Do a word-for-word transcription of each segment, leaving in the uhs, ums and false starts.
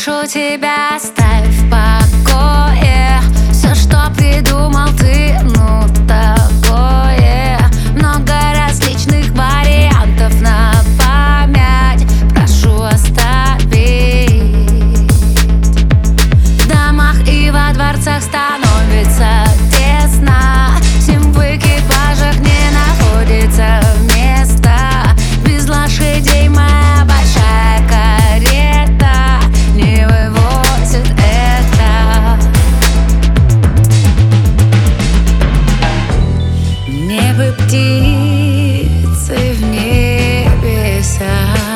прошу тебя, оставь в покое все, что придумал ты, ну такое. Много различных вариантов на память прошу оставить. В домах и во дворцах становится тесно, всем в экипажах не находится места. Без лошадей моя большая карета не вывозит это. Мне бы птицы в небесах,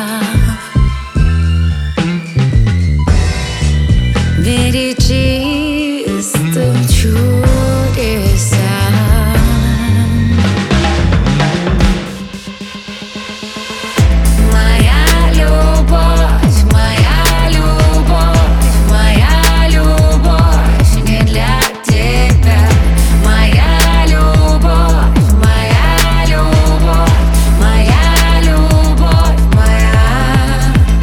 верить чистым чудесам. Моя любовь, моя любовь, моя любовь не для тебя. Моя любовь, моя любовь, моя любовь, моя.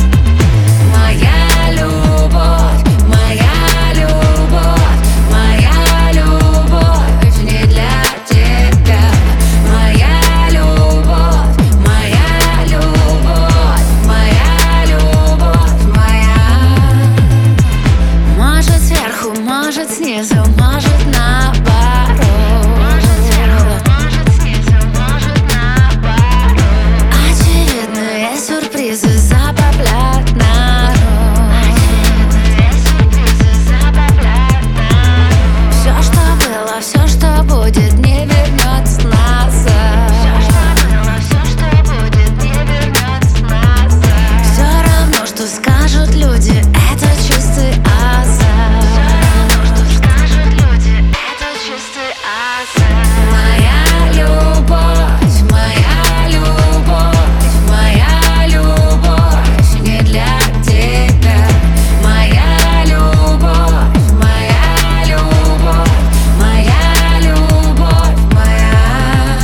Моя любовь, моя любовь, моя любовь не для тебя. Моя любовь, моя любовь, моя любовь, моя. Может сверху, может снизу, может наоборот. Может сверху, может снизу, может наоборот. Очевидные сюрпризы забавляют народ. Очевидные сюрпризы забавляют народ. Все, что было, все, что будет, не вернется назад. Все, что было, все, что будет, не вернется назад. Все равно, что скажут люди, это чистый азарт. Все равно, что скажут люди, это чистый азарт. Моя любовь, моя любовь, моя любовь не для тебя. Моя любовь, моя любовь, моя любовь, моя.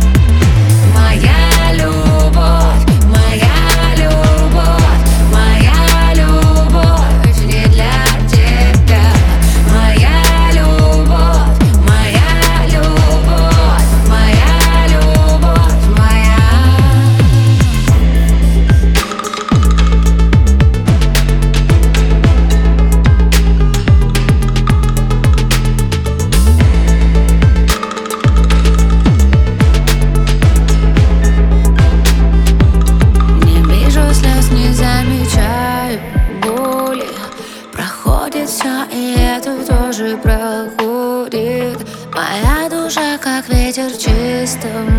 Моя любовь, моя любовь, моя любовь не для тебя. Моя любовь, моя любовь, моя любовь, моя. Не вижу слез, не замечаю боли. Проходит все, и это тоже проходит. Моя душа, как ветер в чистом